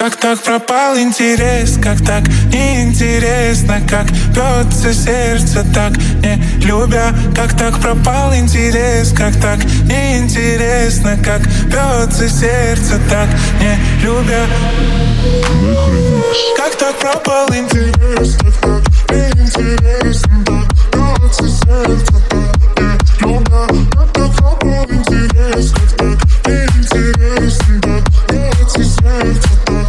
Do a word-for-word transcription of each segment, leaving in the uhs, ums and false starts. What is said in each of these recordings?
Как так пропал интерес, как так неинтересно, как бьется сердце, так не любя. Как так пропал интерес, как так неинтересно, как бьется сердце, так не любя. Как так пропал интерес, как так неинтересно, так бьется сердце, так не любя. Как так пропал интерес, как так неинтересно, так бьется сердце, так.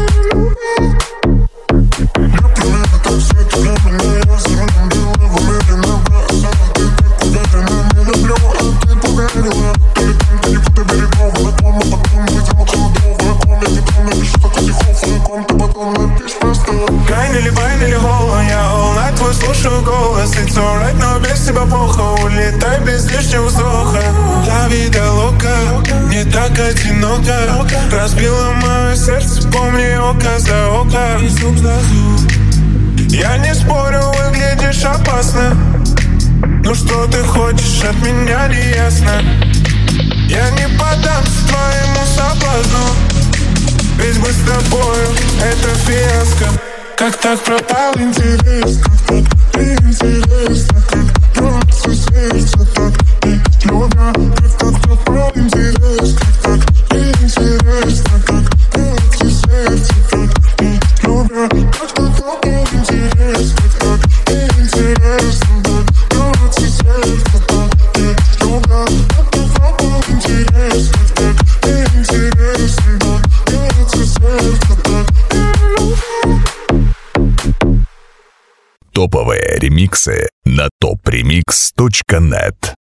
Гайнили, байнили голо, я all night твой слушаю голос. It's alright, но без тебя плохо. Улетай без лишнего вздоха. La vida loca, не так одиноко. Разбила мое сердце, помни око за око. Я не спорю, выглядишь опасно. Ну что ты хочешь от меня, не ясно. Я не поддамся твоему соблазну, ведь мы с тобою это фиаско. Как так пропал интерес, как так неинтересно, как бьется сердце, так не любя. Как так пропал интерес, как так неинтересно, как бьется сердце, так не любя. Как так пропал интерес, как так неинтересно, как бьется сердце, так не любя. Как так пропал интерес, как так неинтересно, как бьется сердце, так не любя. Топовые ремиксы на топ ремикс точка нет.